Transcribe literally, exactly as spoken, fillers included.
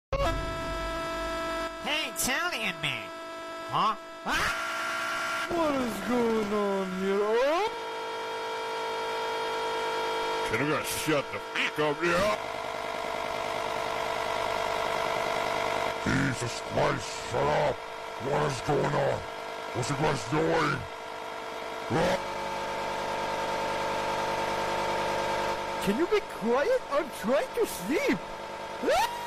Hey, Italian man. Huh? Ah! What is going on here? Oh! Can I guys shut the f*** up here? Jesus Christ, shut up! What is going on? What's you guys doing? Ah! Can you be quiet? I'm trying to sleep. Ah!